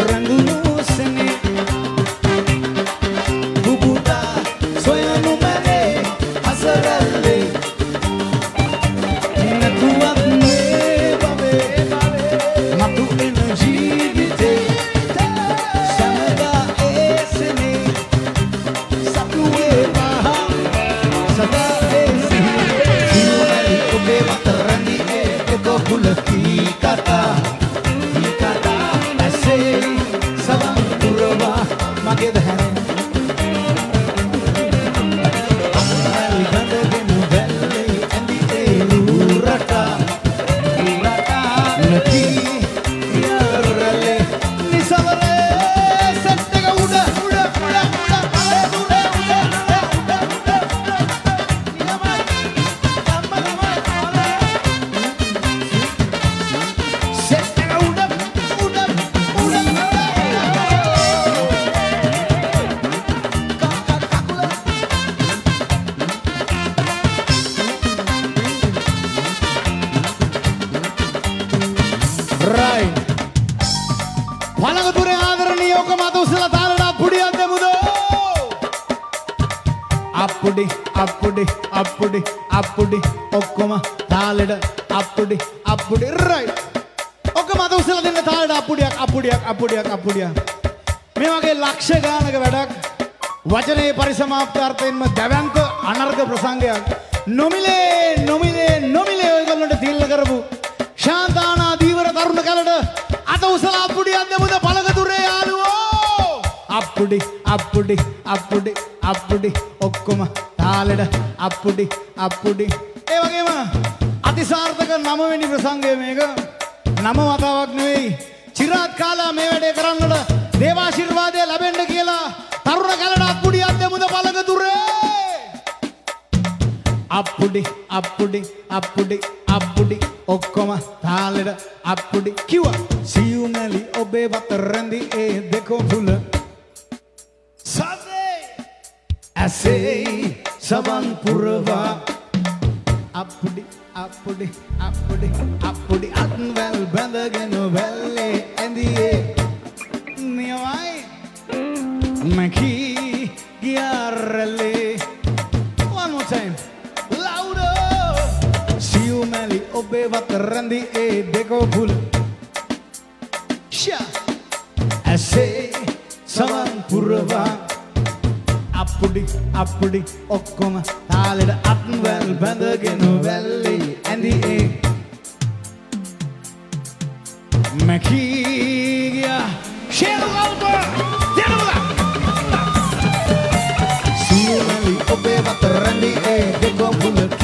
randunu sene bubuta soyanu mane asaralle natuat me babe matu energy gite samada esene satue maha sada esene siwali obe matarani eko bulaki kata Get the hand. Right. Palagature ආදරණීය ඔක මත උසලා තාලට අප්පුඩියක් දෙමුදෝ. අප්පුඩි අප්පුඩි අප්පුඩි අප්පුඩි ඔක්කොම තාලෙට අප්පුඩි අප්පුඩි right. ඔක මත උසලා දෙන්න තාලට අප්පුඩියක් අප්පුඩියක් අප්පුඩියක් අප්පුඩියක්. මේ වගේ ලක්ෂ ගානක වැඩක් වචනේ පරිසමාප්තාර්ථයෙන්ම දැවැන්ත අනර්ග ප්‍රසංගයක් නොමිලේ ඔයගොල්ලන්ට තිල්ල කරපු ශාන්තානා දීවර තරුණ කලට අත උසලා අප්පුඩියක් දෙමුද පළගතුරේ යාළුවෝ අප්පුඩි අප්පුඩි අප්පුඩි අප්පුඩි ඔක්කොම තාලෙට අප්පුඩි අප්පුඩි ඒ වගේම අතිසාර්ථක 9 වෙනි ප්‍රසංගය මේක 9 වතාවක් නෙවෙයි චිරාත් කාලා මේ වැඩේ කරන්නට දේවාශිර්වාදය ලැබෙන්න කියලා තරුණ කලට අප්පුඩියක් දෙමුද පළගතුරේ අප්පුඩි අප්පුඩි අප්පුඩි අප්පුඩි ඔක්කොම තාලෙට අප්පුඩි කිව්වා සියුමැලි ඔබේ වත රැඳි ඒ දෙකෝ පුල සදේ ඇසේ සවන් පුරවා අප්පුඩි අප්පුඩි අප්පුඩි අප්පුඩි අත්වැල් බැඳගෙන වැල්ලේ ඇඳියේ නියමයි මකී ගියාරලේ one more time Siumeli obe vatrandi e deko pul Sha Ase savan purva Appudi appudi okkoma taaleda atwal bandagenu velli andi e Makiya Shelo alba Denuga Siumeli obe vatrandi e deko pul